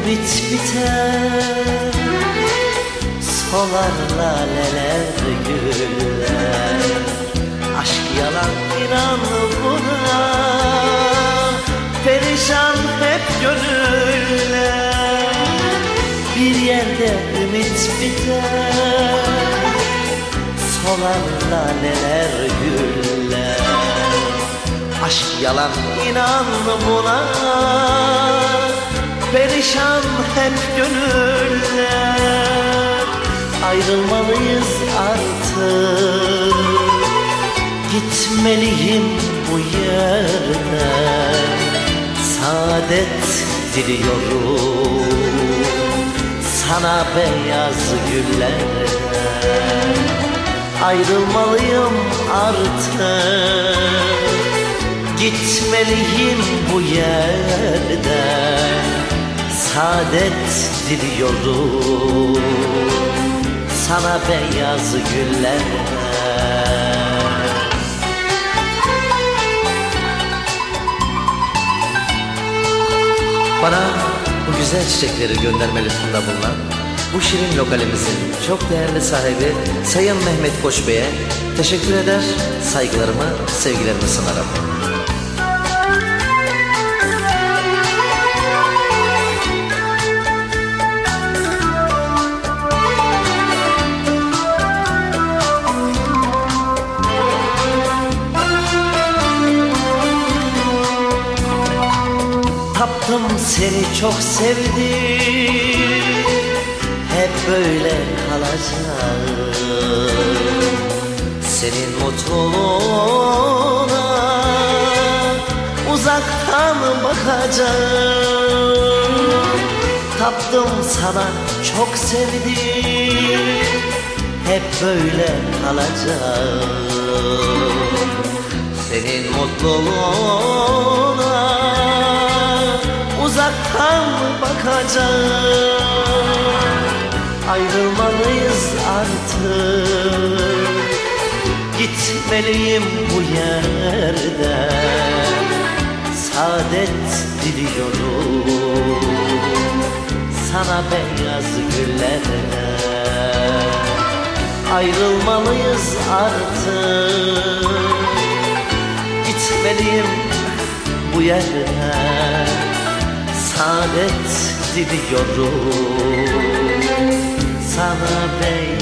ümit biter, solar laleler güller. Aşk yalan, inan buna, perişan hep gönüller. Bir yerde ümit biter, solar laleler güller. Aşk yalan, inan buna, perişan hep gönüller. Ayrılmalıyız artık, gitmeliyim bu yerden. Saadet diliyorum sana beyaz güllerden. Ayrılmalıyım artık, gitmeliyim bu yerden. Saadet diliyorum sana beyaz güllerden. Bana bu güzel çiçekleri gönderme lütfunda bulunan bu şirin lokalimizin çok değerli sahibi Sayın Mehmet Koç Bey'e teşekkür eder, saygılarımı, sevgilerimi sunarım. Taptım seni, çok sevdim, hep böyle kalacağım. Senin mutluluğuna uzaktan bakacağım. Taptım sana, çok sevdim, hep böyle kalacağım. Senin mutluluğuna uzaktan bakacağım. Ayrılmalıyız artık, gitmeliyim bu yerden. Saadet diliyorum sana beyaz güllerden. Ayrılmalıyız artık, gitmeliyim bu yerden. Saadet diliyorum sana beyaz